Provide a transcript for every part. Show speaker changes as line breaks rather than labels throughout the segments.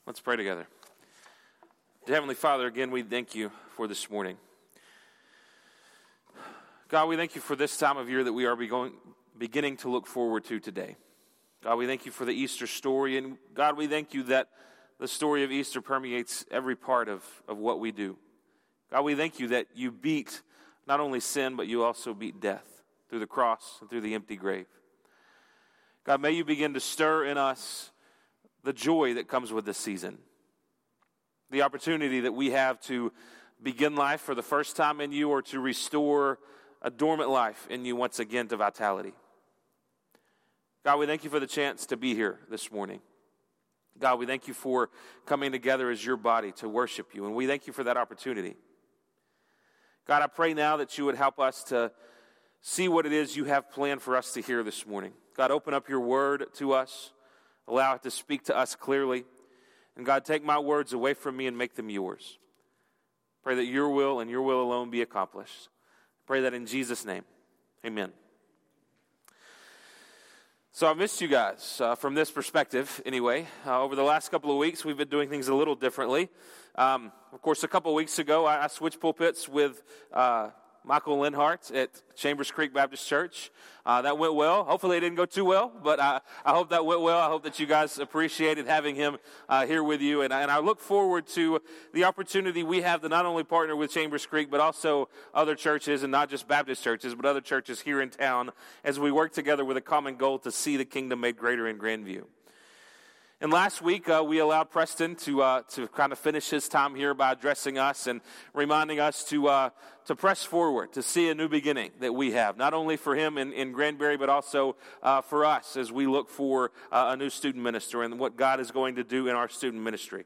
Let's pray together. Dear Heavenly Father, again, we thank you for this morning. God, we thank you for this time of year that we are beginning to look forward to today. God, we thank you for the Easter story, and God, we thank you that the story of Easter permeates every part of what we do. God, we thank you that you beat not only sin, but you also beat death through the cross and through the empty grave. God, may you begin to stir in us the joy that comes with this season, the opportunity that we have to begin life for the first time in you or to restore a dormant life in you once again to vitality. God, we thank you for the chance to be here this morning. God, we thank you for coming together as your body to worship you, and we thank you for that opportunity. God, I pray now that you would help us to see what it is you have planned for us to hear this morning. God, open up your word to us. Allow it to speak to us clearly. And God, take my words away from me and make them yours. Pray that your will and your will alone be accomplished. Pray that in Jesus' name. Amen. So I missed you guys from this perspective anyway. Over the last couple of weeks, we've been doing things a little differently. Of course, a couple of weeks ago, I switched pulpits with Michael Linhart at Chambers Creek Baptist Church. That went well. Hopefully it didn't go too well, but I hope that went well. I hope that you guys appreciated having him here with you. And I look forward to the opportunity we have to not only partner with Chambers Creek, but also other churches, and not just Baptist churches, but other churches here in town as we work together with a common goal to see the kingdom made greater in Grandview. And last week, we allowed Preston to kind of finish his time here by addressing us and reminding us to press forward, to see a new beginning that we have, not only for him in Granbury, but also for us as we look for a new student minister and what God is going to do in our student ministry.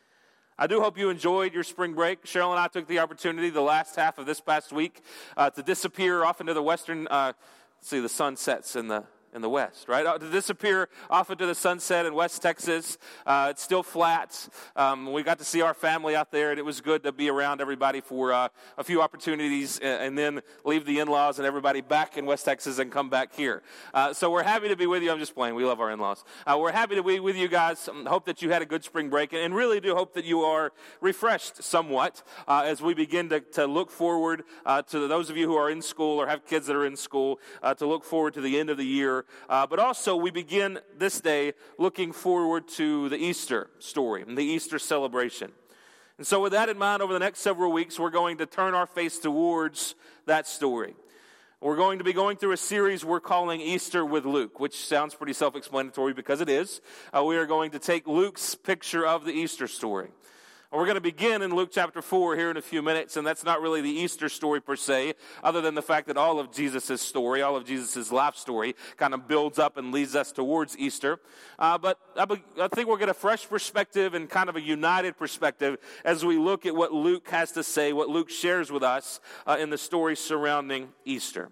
I do hope you enjoyed your spring break. Cheryl and I took the opportunity the last half of this past week to disappear off into the western, the sun sets in the west, right? To disappear off into the sunset in West Texas. It's still flat. We got to see our family out there, and it was good to be around everybody for a few opportunities and then leave the in-laws and everybody back in West Texas and come back here. So we're happy to be with you. I'm just playing. We love our in-laws. We're happy to be with you guys. Hope that you had a good spring break, and really do hope that you are refreshed somewhat as we begin to look forward to those of you who are in school or have kids that are in school, to look forward to the end of the year. But also, we begin this day looking forward to the Easter story and the Easter celebration. And so with that in mind, over the next several weeks, we're going to turn our face towards that story. We're going to be going through a series we're calling Easter with Luke, which sounds pretty self-explanatory because it is. We are going to take Luke's picture of the Easter story. We're going to begin in Luke chapter 4 here in a few minutes, and that's not really the Easter story per se, other than the fact that all of Jesus' story, all of Jesus' life story, kind of builds up and leads us towards Easter. But I think we'll get a fresh perspective and kind of a united perspective as we look at what Luke has to say, what Luke shares with us in the story surrounding Easter.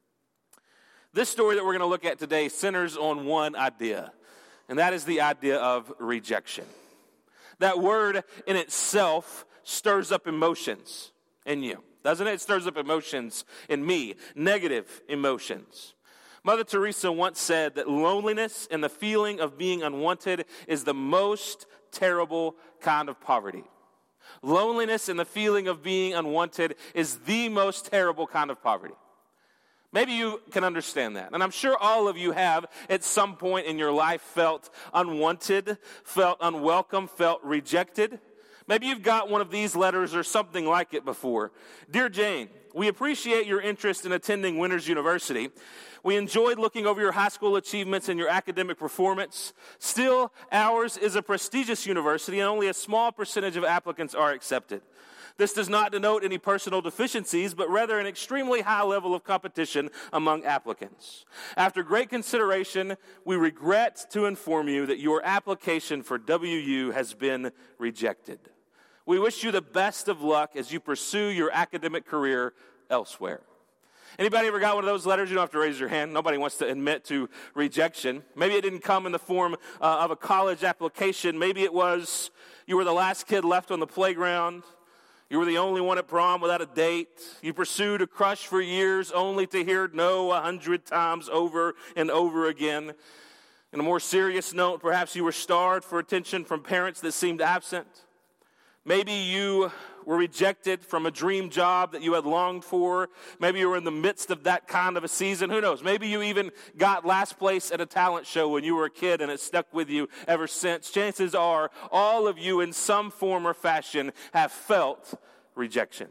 This story that we're going to look at today centers on one idea, and that is the idea of rejection. That word in itself stirs up emotions in you, doesn't it? It stirs up emotions in me, negative emotions. Mother Teresa once said that loneliness and the feeling of being unwanted is the most terrible kind of poverty. Loneliness and the feeling of being unwanted is the most terrible kind of poverty. Maybe you can understand that. And I'm sure all of you have at some point in your life felt unwanted, felt unwelcome, felt rejected. Maybe you've got one of these letters or something like it before. Dear Jane, we appreciate your interest in attending Winters University. We enjoyed looking over your high school achievements and your academic performance. Still, ours is a prestigious university and only a small percentage of applicants are accepted. This does not denote any personal deficiencies, but rather an extremely high level of competition among applicants. After great consideration, we regret to inform you that your application for WU has been rejected. We wish you the best of luck as you pursue your academic career elsewhere. Anybody ever got one of those letters? You don't have to raise your hand. Nobody wants to admit to rejection. Maybe it didn't come in the form of a college application. Maybe it was you were the last kid left on the playground. You were the only one at prom without a date. You pursued a crush for years only to hear no 100 times over and over again. On a more serious note, perhaps you were starved for attention from parents that seemed absent. Maybe you were rejected from a dream job that you had longed for. Maybe you were in the midst of that kind of a season. Who knows? Maybe you even got last place at a talent show when you were a kid and it stuck with you ever since. Chances are all of you in some form or fashion have felt rejection.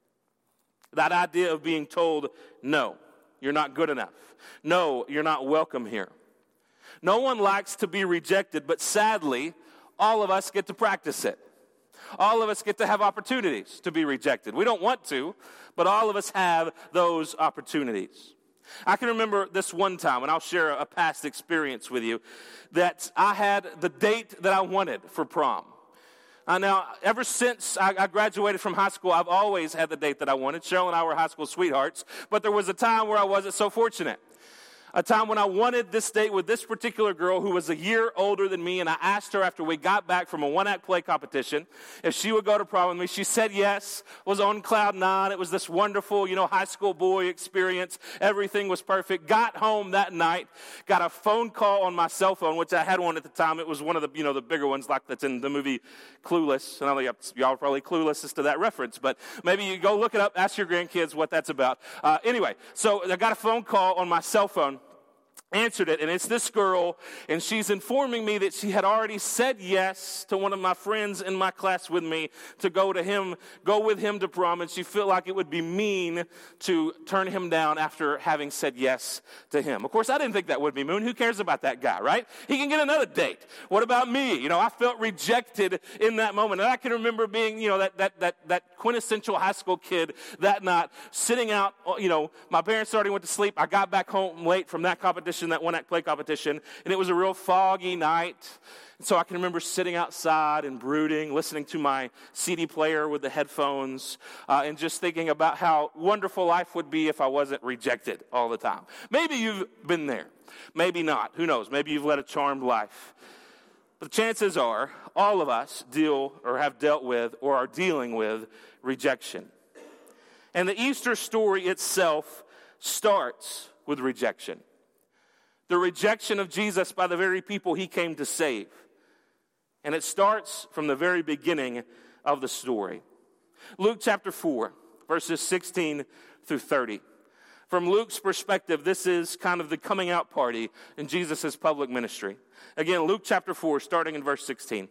That idea of being told, no, you're not good enough. No, you're not welcome here. No one likes to be rejected, but sadly, all of us get to practice it. All of us get to have opportunities to be rejected. We don't want to, but all of us have those opportunities. I can remember this one time, and I'll share a past experience with you, that I had the date that I wanted for prom. Now, ever since I graduated from high school, I've always had the date that I wanted. Cheryl and I were high school sweethearts, but there was a time where I wasn't so fortunate. A time when I wanted this date with this particular girl who was a year older than me, and I asked her after we got back from a one-act play competition if she would go to prom with me. She said yes, was on cloud nine. It was this wonderful, high school boy experience. Everything was perfect. Got home that night, got a phone call on my cell phone, which I had one at the time. It was one of the, the bigger ones like that's in the movie Clueless. And I know y'all are probably clueless as to that reference, but maybe you go look it up, ask your grandkids what that's about. Anyway, so I got a phone call on my cell phone. Answered it, and it's this girl, and she's informing me that she had already said yes to one of my friends in my class with me to go with him to prom, and she felt like it would be mean to turn him down after having said yes to him. Of course, I didn't think that would be mean. Who cares about that guy, right? He can get another date. What about me? I felt rejected in that moment, and I can remember being, that quintessential high school kid that night, sitting out, my parents already went to sleep. I got back home late from that competition, that one-act play competition, and it was a real foggy night. And so I can remember sitting outside and brooding, listening to my CD player with the headphones, and just thinking about how wonderful life would be if I wasn't rejected all the time. Maybe you've been there. Maybe not. Who knows? Maybe you've led a charmed life. But chances are all of us deal or have dealt with or are dealing with rejection. And the Easter story itself starts with rejection. The rejection of Jesus by the very people he came to save. And it starts from the very beginning of the story. Luke chapter 4, verses 16 through 30. From Luke's perspective, this is kind of the coming out party in Jesus' public ministry. Again, Luke chapter 4, starting in verse 16.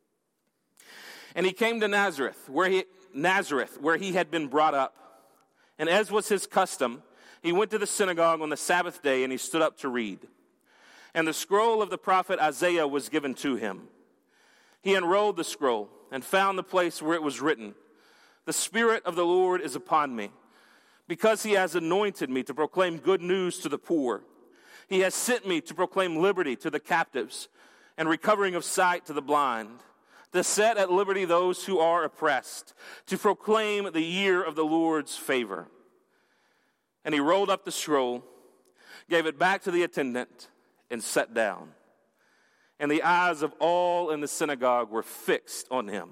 And he came to Nazareth, where he had been brought up. And as was his custom, he went to the synagogue on the Sabbath day, and he stood up to read. And the scroll of the prophet Isaiah was given to him. He unrolled the scroll and found the place where it was written, "The Spirit of the Lord is upon me, because he has anointed me to proclaim good news to the poor. He has sent me to proclaim liberty to the captives and recovering of sight to the blind, to set at liberty those who are oppressed, to proclaim the year of the Lord's favor." And he rolled up the scroll, gave it back to the attendant, and sat down. And the eyes of all in the synagogue were fixed on him.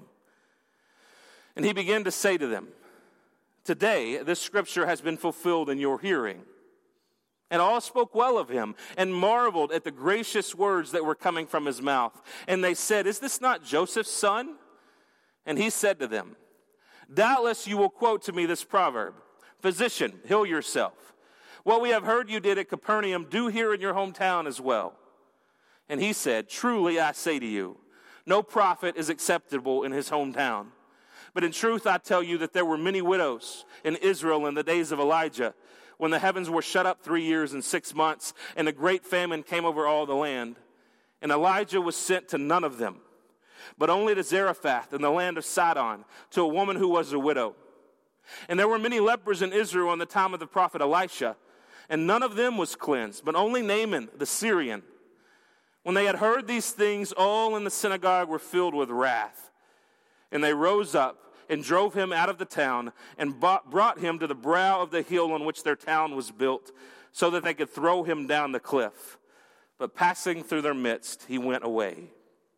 And he began to say to them, "Today this scripture has been fulfilled in your hearing." And all spoke well of him and marveled at the gracious words that were coming from his mouth. And they said, "Is this not Joseph's son?" And he said to them, "Doubtless you will quote to me this proverb, 'Physician, heal yourself. What we have heard you did at Capernaum, do here in your hometown as well.' And he said, 'Truly I say to you, no prophet is acceptable in his hometown. But in truth I tell you that there were many widows in Israel in the days of Elijah, when the heavens were shut up 3 years and 6 months, and a great famine came over all the land. And Elijah was sent to none of them, but only to Zarephath in the land of Sidon, to a woman who was a widow. And there were many lepers in Israel in the time of the prophet Elisha, and none of them was cleansed, but only Naaman the Syrian. When they had heard these things, all in the synagogue were filled with wrath. And they rose up and drove him out of the town and brought him to the brow of the hill on which their town was built, so that they could throw him down the cliff. But passing through their midst, he went away.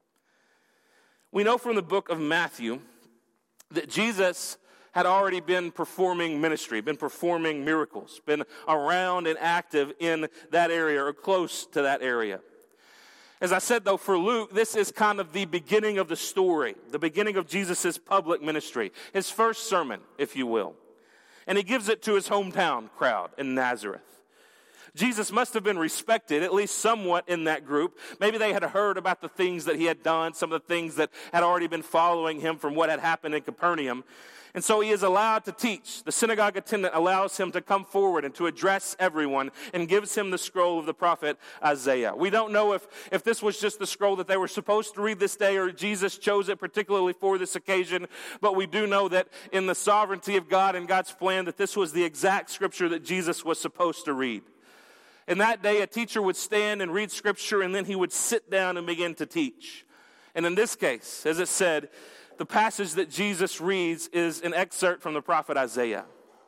We know from the book of Matthew that Jesus had already been performing ministry, been performing miracles, been around and active in that area or close to that area. As I said, though, for Luke, this is kind of the beginning of the story, the beginning of Jesus' public ministry, his first sermon, if you will. And he gives it to his hometown crowd in Nazareth. Jesus must have been respected, at least somewhat, in that group. Maybe they had heard about the things that he had done, some of the things that had already been following him from what had happened in Capernaum. And so he is allowed to teach. The synagogue attendant allows him to come forward and to address everyone and gives him the scroll of the prophet Isaiah. We don't know if this was just the scroll that they were supposed to read this day or Jesus chose it particularly for this occasion, but we do know that in the sovereignty of God and God's plan that this was the exact scripture that Jesus was supposed to read. In that day, a teacher would stand and read scripture, and then he would sit down and begin to teach. And in this case, as it said, the passage that Jesus reads is an excerpt from the prophet Isaiah.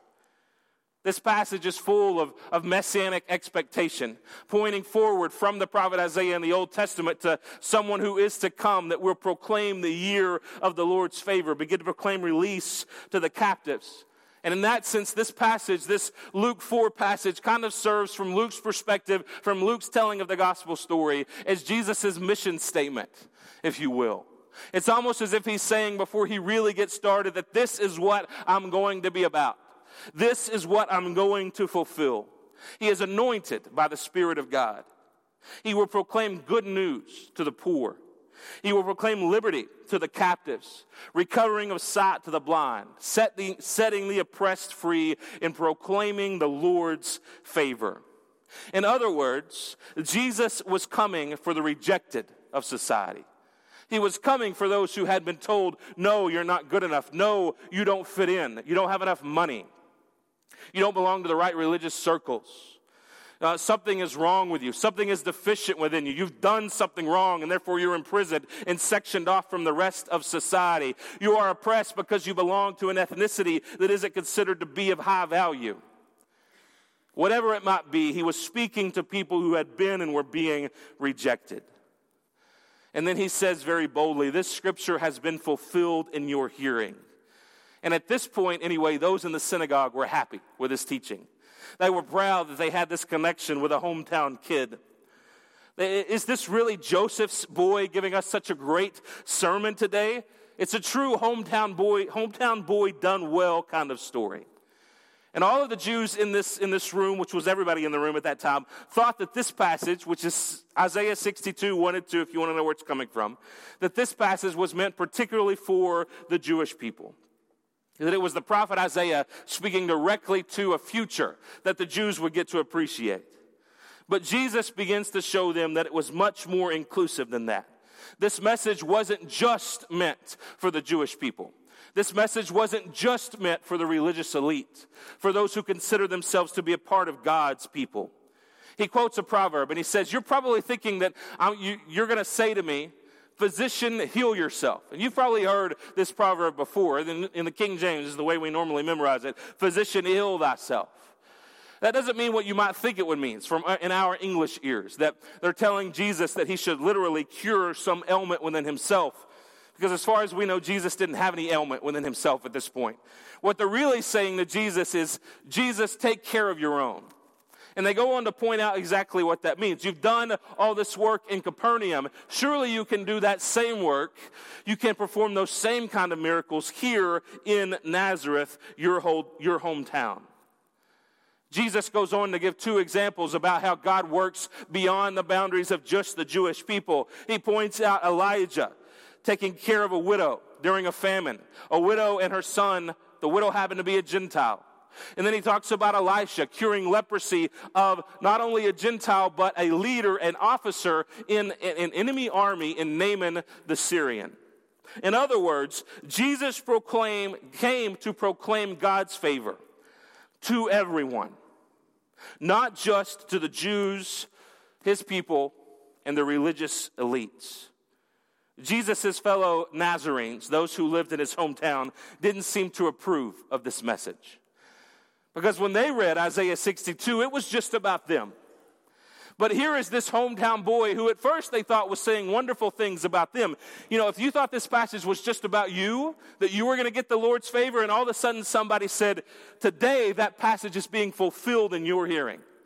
This passage is full of messianic expectation, pointing forward from the prophet Isaiah in the Old Testament to someone who is to come that will proclaim the year of the Lord's favor, begin to proclaim release to the captives. And in that sense, this passage, this Luke 4 passage, kind of serves from Luke's perspective, from Luke's telling of the gospel story, as Jesus' mission statement, if you will. It's almost as if he's saying before he really gets started that this is what I'm going to be about. This is what I'm going to fulfill. He is anointed by the Spirit of God. He will proclaim good news to the poor. He will proclaim liberty to the captives, recovering of sight to the blind, setting the oppressed free, and proclaiming the Lord's favor. In other words, Jesus was coming for the rejected of society. He was coming for those who had been told, no, you're not good enough. No, you don't fit in. You don't have enough money. You don't belong to the right religious circles. Something is wrong with you. Something is deficient within you. You've done something wrong, and therefore you're imprisoned and sectioned off from the rest of society. You are oppressed because you belong to an ethnicity that isn't considered to be of high value. Whatever it might be, he was speaking to people who had been and were being rejected. And then he says very boldly, this scripture has been fulfilled in your hearing. And at this point, anyway, those in the synagogue were happy with his teaching. They were proud that they had this connection with a hometown kid. Is this really Joseph's boy giving us such a great sermon today? It's a true hometown boy done well kind of story. And all of the Jews in this room, which was everybody in the room at that time, thought that this passage, which is Isaiah 62, 1 and 2, if you want to know where it's coming from, that this passage was meant particularly for the Jewish people. That it was the prophet Isaiah speaking directly to a future that the Jews would get to appreciate. But Jesus begins to show them that it was much more inclusive than that. This message wasn't just meant for the Jewish people. This message wasn't just meant for the religious elite, for those who consider themselves to be a part of God's people. He quotes a proverb and he says, you're probably thinking that you're going to say to me, physician, heal yourself. And you've probably heard this proverb before. In the King James is the way we normally memorize it. Physician, heal thyself. That doesn't mean what you might think it would mean in our English ears, that they're telling Jesus that he should literally cure some ailment within himself. Because as far as we know, Jesus didn't have any ailment within himself at this point. What they're really saying to Jesus is, Jesus, take care of your own. And they go on to point out exactly what that means. You've done all this work in Capernaum. Surely you can do that same work. You can perform those same kind of miracles here in Nazareth, your hometown. Jesus goes on to give two examples about how God works beyond the boundaries of just the Jewish people. He points out Elijah taking care of a widow during a famine. A widow and her son, the widow happened to be a Gentile. And then he talks about Elisha curing leprosy of not only a Gentile, but a leader, an officer in an enemy army in Naaman the Syrian. In other words, Jesus came to proclaim God's favor to everyone, not just to the Jews, his people, and the religious elites. Jesus' fellow Nazarenes, those who lived in his hometown, didn't seem to approve of this message. Because when they read Isaiah 62, it was just about them. But here is this hometown boy who at first they thought was saying wonderful things about them. You know, if you thought this passage was just about you, that you were going to get the Lord's favor, and all of a sudden somebody said, today that passage is being fulfilled in your hearing.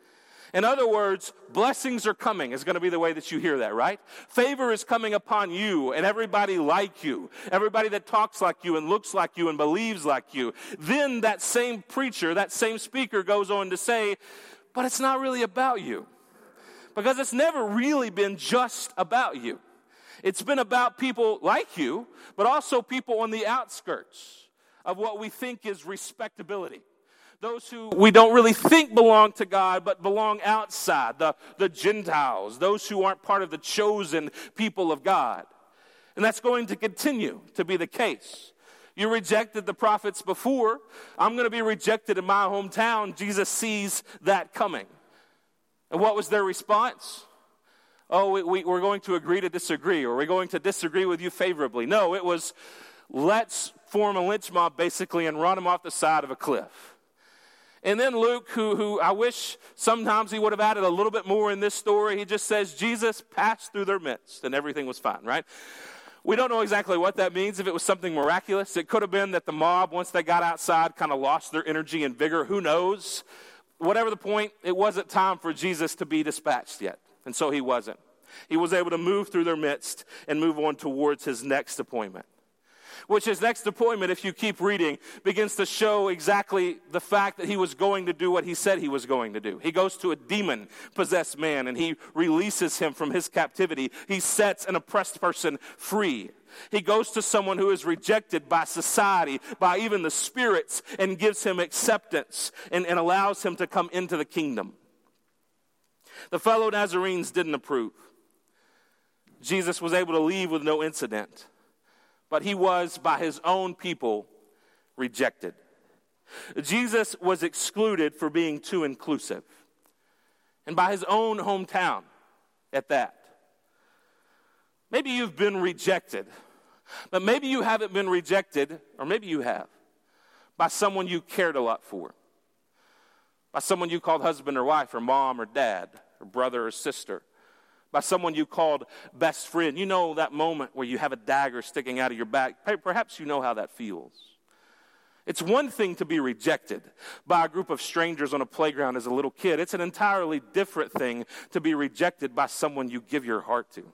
In other words, blessings are coming is going to be the way that you hear that, right? Favor is coming upon you and everybody like you, everybody that talks like you and looks like you and believes like you. Then that same preacher, that same speaker goes on to say, but it's not really about you. Because it's never really been just about you. It's been about people like you, but also people on the outskirts of what we think is respectability. Those who we don't really think belong to God, but belong outside, the Gentiles, those who aren't part of the chosen people of God. And that's going to continue to be the case. You rejected the prophets before. I'm going to be rejected in my hometown. Jesus sees that coming. And what was their response? Oh, we're going to agree to disagree, or we're going to disagree with you favorably. No, it was, let's form a lynch mob, basically, and run them off the side of a cliff. And then Luke, who I wish sometimes he would have added a little bit more in this story, he just says, Jesus passed through their midst, and everything was fine, right? We don't know exactly what that means, if it was something miraculous. It could have been that the mob, once they got outside, kind of lost their energy and vigor. Who knows? Whatever the point, it wasn't time for Jesus to be dispatched yet. And so he wasn't. He was able to move through their midst and move on towards his next appointment. Which his next appointment, if you keep reading, begins to show exactly the fact that he was going to do what he said he was going to do. He goes to a demon-possessed man and he releases him from his captivity. He sets an oppressed person free. He goes to someone who is rejected by society, by even the spirits, and gives him acceptance and allows him to come into the kingdom. The fellow Nazarenes didn't approve. Jesus was able to leave with no incident, but he was, by his own people, rejected. Jesus was excluded for being too inclusive, and by his own hometown at that. Maybe you've been rejected, but maybe you haven't been rejected, or maybe you have, by someone you cared a lot for, by someone you called husband or wife, or mom or dad, or brother or sister, by someone you called best friend. You know that moment where you have a dagger sticking out of your back. Perhaps you know how that feels. It's one thing to be rejected by a group of strangers on a playground as a little kid. It's an entirely different thing to be rejected by someone you give your heart to,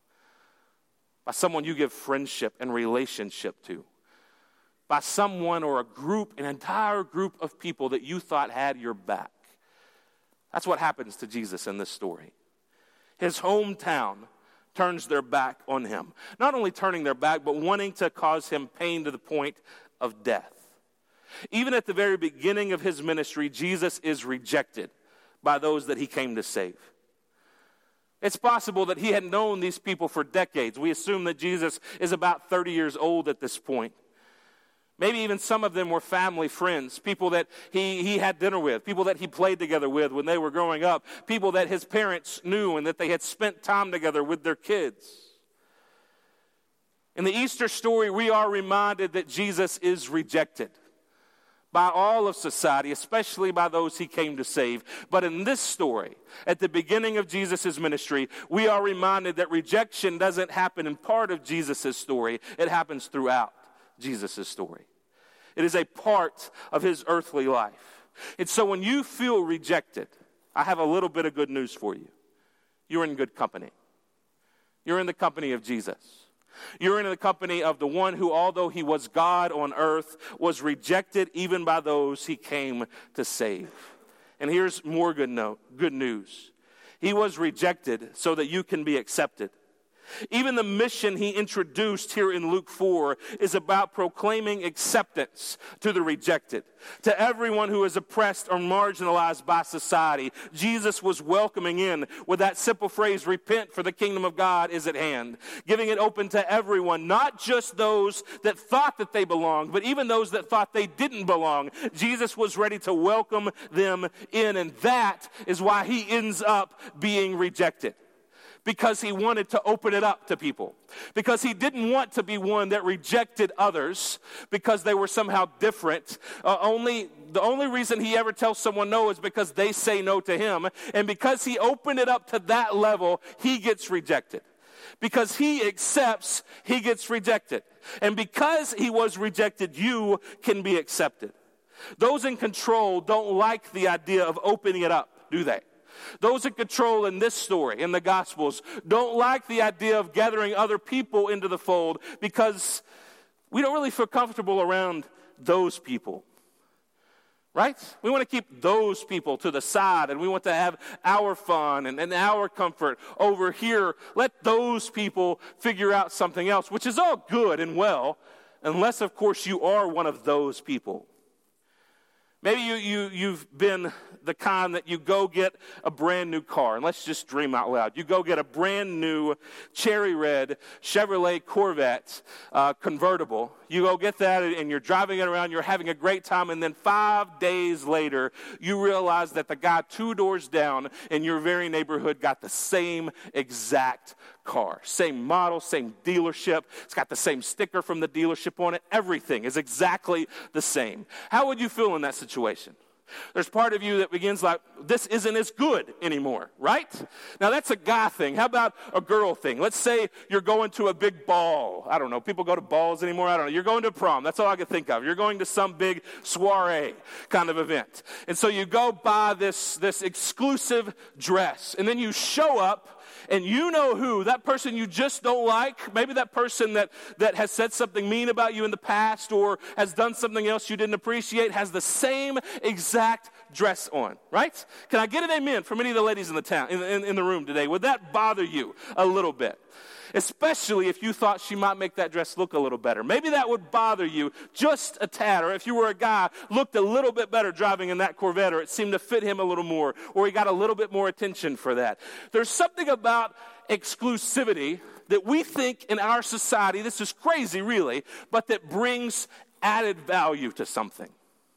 by someone you give friendship and relationship to, by someone or a group, an entire group of people that you thought had your back. That's what happens to Jesus in this story. His hometown turns their back on him. Not only turning their back, but wanting to cause him pain to the point of death. Even at the very beginning of his ministry, Jesus is rejected by those that he came to save. It's possible that he had known these people for decades. We assume that Jesus is about 30 years old at this point. Maybe even some of them were family friends, people that he had dinner with, people that he played together with when they were growing up, people that his parents knew and that they had spent time together with their kids. In the Easter story, we are reminded that Jesus is rejected by all of society, especially by those he came to save. But in this story, at the beginning of Jesus' ministry, we are reminded that rejection doesn't happen in part of Jesus' story. It happens throughout Jesus' story. It is a part of his earthly life. And so when you feel rejected, I have a little bit of good news for you. You're in good company. You're in the company of Jesus. You're in the company of the one who, although he was God on earth, was rejected even by those he came to save. And here's more good news. He was rejected so that you can be accepted. Even the mission he introduced here in Luke 4 is about proclaiming acceptance to the rejected, to everyone who is oppressed or marginalized by society. Jesus was welcoming in with that simple phrase, repent for the kingdom of God is at hand, giving it open to everyone, not just those that thought that they belonged, but even those that thought they didn't belong. Jesus was ready to welcome them in, and that is why he ends up being rejected. Because he wanted to open it up to people. Because he didn't want to be one that rejected others because they were somehow different. The only reason he ever tells someone no is because they say no to him. And because he opened it up to that level, he gets rejected. Because he accepts, he gets rejected. And because he was rejected, you can be accepted. Those in control don't like the idea of opening it up, do they? Those in control in this story, in the Gospels, don't like the idea of gathering other people into the fold because we don't really feel comfortable around those people. Right? We want to keep those people to the side, and we want to have our fun and our comfort over here. Let those people figure out something else, which is all good and well, unless, of course, you are one of those people. Maybe you've been the kind that you go get a brand new car, and let's just dream out loud. You go get a brand new cherry red Chevrolet Corvette convertible. You go get that, and you're driving it around, you're having a great time, and then 5 days later, you realize that the guy 2 doors down in your very neighborhood got the same exact car. Same model, same dealership. It's got the same sticker from the dealership on it. Everything is exactly the same. How would you feel in that situation? There's part of you that begins like, this isn't as good anymore, right? Now that's a guy thing. How about a girl thing? Let's say you're going to a big ball. I don't know. People go to balls anymore. I don't know. You're going to prom. That's all I can think of. You're going to some big soiree kind of event. And so you go buy this exclusive dress. And then you show up. And you know who, that person you just don't like, maybe that person that has said something mean about you in the past or has done something else you didn't appreciate, has the same exact dress on, right? Can I get an amen from any of the ladies in the town, in the room today? Would that bother you a little bit? Especially if you thought she might make that dress look a little better. Maybe that would bother you just a tad. Or if you were a guy, looked a little bit better driving in that Corvette, or it seemed to fit him a little more, or he got a little bit more attention for that. There's something about exclusivity that we think in our society, this is crazy really, but that brings added value to something.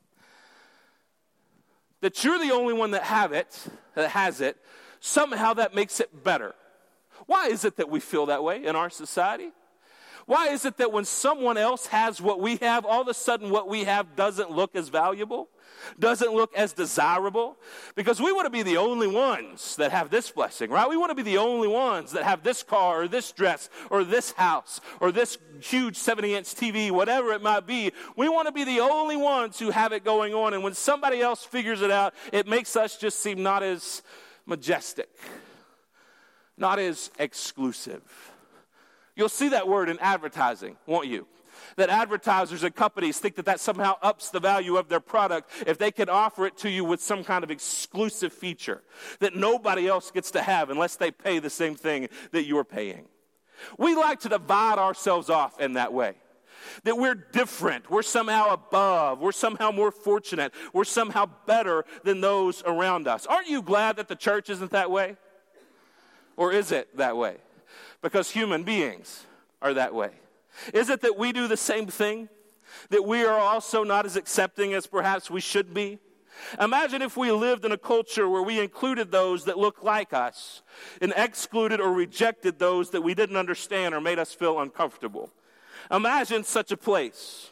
That you're the only one that has it, somehow that makes it better. Why is it that we feel that way in our society? Why is it that when someone else has what we have, all of a sudden what we have doesn't look as valuable, doesn't look as desirable? Because we want to be the only ones that have this blessing, right? We want to be the only ones that have this car or this dress or this house or this huge 70-inch TV, whatever it might be. We want to be the only ones who have it going on. And when somebody else figures it out, it makes us just seem not as majestic, not as exclusive. You'll see that word in advertising, won't you? That advertisers and companies think that somehow ups the value of their product if they can offer it to you with some kind of exclusive feature that nobody else gets to have unless they pay the same thing that you're paying. We like to divide ourselves off in that way. That we're different, we're somehow above, we're somehow more fortunate, we're somehow better than those around us. Aren't you glad that the church isn't that way? Or is it that way? Because human beings are that way. Is it that we do the same thing? That we are also not as accepting as perhaps we should be? Imagine if we lived in a culture where we included those that look like us and excluded or rejected those that we didn't understand or made us feel uncomfortable. Imagine such a place.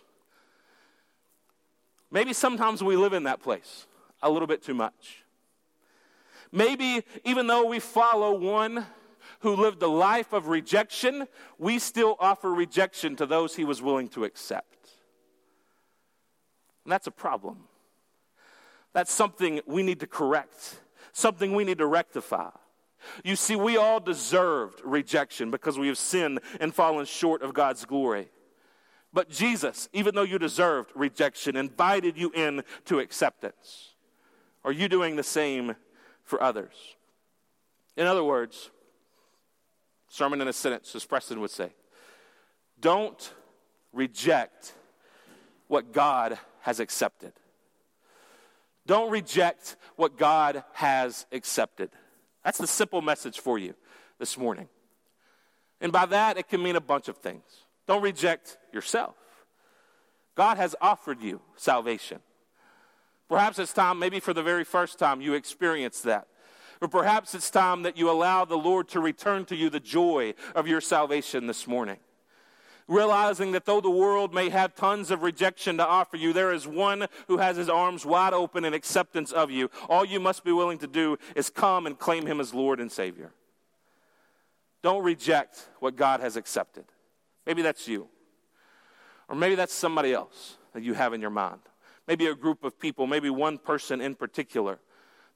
Maybe sometimes we live in that place a little bit too much. Maybe even though we follow one who lived a life of rejection, we still offer rejection to those he was willing to accept. And that's a problem. That's something we need to correct, something we need to rectify. You see, we all deserved rejection because we have sinned and fallen short of God's glory. But Jesus, even though you deserved rejection, invited you in to acceptance. Are you doing the same for others? In other words, sermon in a sentence, as Preston would say, don't reject what God has accepted. Don't reject what God has accepted. That's the simple message for you this morning. And by that, it can mean a bunch of things. Don't reject yourself. God has offered you salvation. Perhaps it's time, maybe for the very first time, you experience that. Or perhaps it's time that you allow the Lord to return to you the joy of your salvation this morning. Realizing that though the world may have tons of rejection to offer you, there is one who has his arms wide open in acceptance of you. All you must be willing to do is come and claim him as Lord and Savior. Don't reject what God has accepted. Maybe that's you. Or maybe that's somebody else that you have in your mind. Maybe a group of people, maybe one person in particular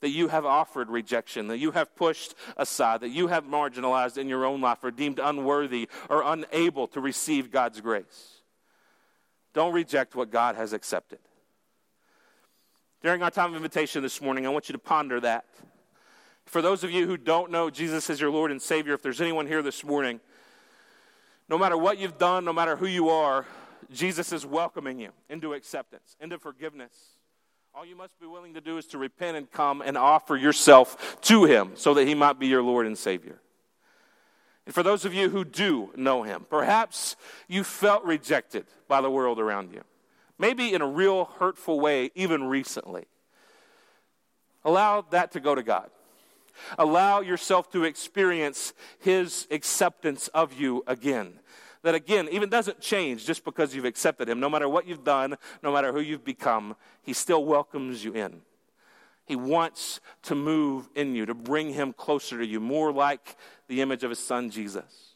that you have offered rejection, that you have pushed aside, that you have marginalized in your own life or deemed unworthy or unable to receive God's grace. Don't reject what God has accepted. During our time of invitation this morning, I want you to ponder that. For those of you who don't know Jesus as your Lord and Savior, if there's anyone here this morning, no matter what you've done, no matter who you are, Jesus is welcoming you into acceptance, into forgiveness. All you must be willing to do is to repent and come and offer yourself to him so that he might be your Lord and Savior. And for those of you who do know him, perhaps you felt rejected by the world around you, maybe in a real hurtful way, even recently. Allow that to go to God. Allow yourself to experience his acceptance of you again. That again, even doesn't change just because you've accepted him. No matter what you've done, no matter who you've become, he still welcomes you in. He wants to move in you, to bring him closer to you, more like the image of his son, Jesus.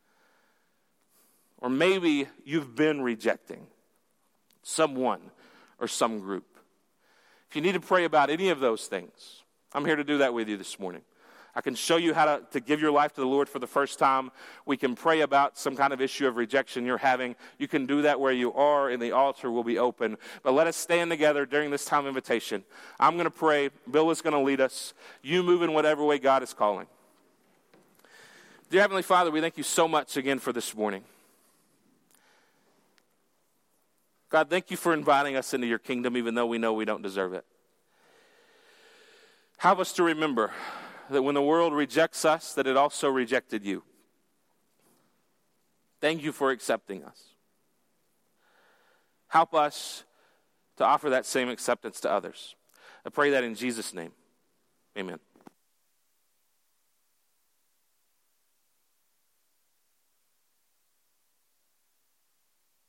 Or maybe you've been rejecting someone or some group. If you need to pray about any of those things, I'm here to do that with you this morning. I can show you how to give your life to the Lord for the first time. We can pray about some kind of issue of rejection you're having. You can do that where you are, and the altar will be open. But let us stand together during this time of invitation. I'm going to pray. Bill is going to lead us. You move in whatever way God is calling. Dear Heavenly Father, we thank you so much again for this morning. God, thank you for inviting us into your kingdom, even though we know we don't deserve it. Help us to remember that when the world rejects us, that it also rejected you. Thank you for accepting us. Help us to offer that same acceptance to others. I pray that in Jesus' name. Amen.